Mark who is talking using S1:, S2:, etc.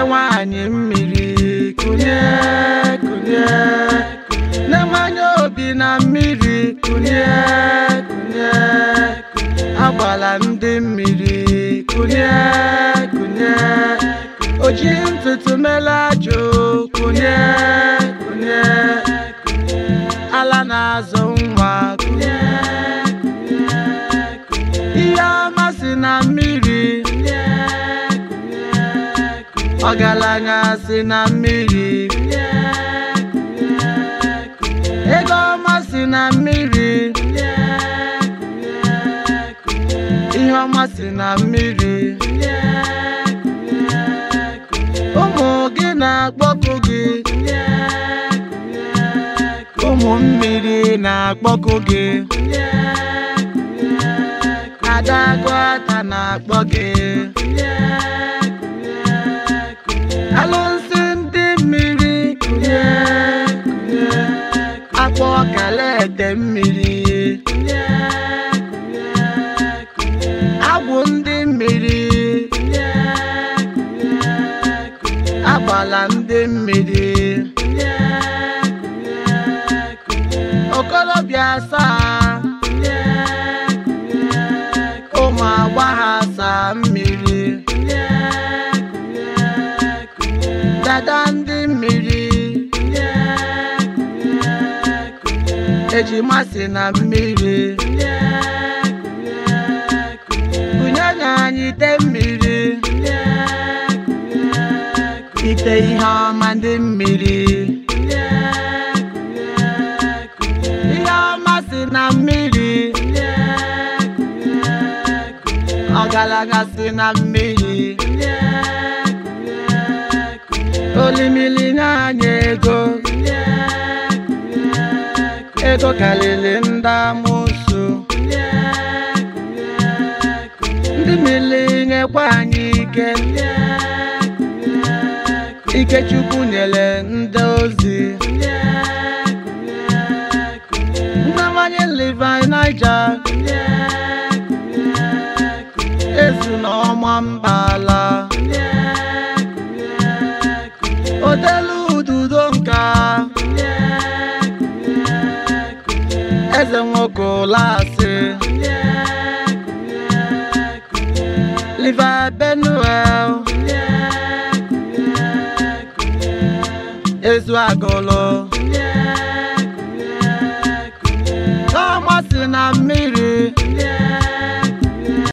S1: nwanyị mmiri kunye kunye na-amanye obi na mmiri kunye kunye agbala ndị mmiri kunye kunye oji ntutu melajụ kunye kunye ala na-azụ nwa kunye ihe amasị na mmiri ọgaranya si na mmiri ego ọma si na mmiri ihe ọma si na mmiri ụmụ gị na-akpọku gị ụmụ mmiri na-akpọku gị Adagwata na-akpọ gị alụsị ndị mmiri kunye kunye akpọ kalete mmiri agwụ ndị mmiri agbala ndị mmiri okorobịa asaa ụmụ agbọghọ asaa mmiri dada ndị mmiri ejima si na mmiri kunye anyị ite mmiri ite ihe ọma ndị mmiri ihe ọma si na mmiri ọgaranya si na mmiri olimili anyị ego ego karịrị ndị amụsụ ndị mmiri nyekwa anyị ike Chukwu nyere ndị ozi ndawanye Levi Niger ezu na ọma mbala odelu ududo nka eze nwoke ụlasị Levi Benuel ezu agụlụ ọma si na mmiri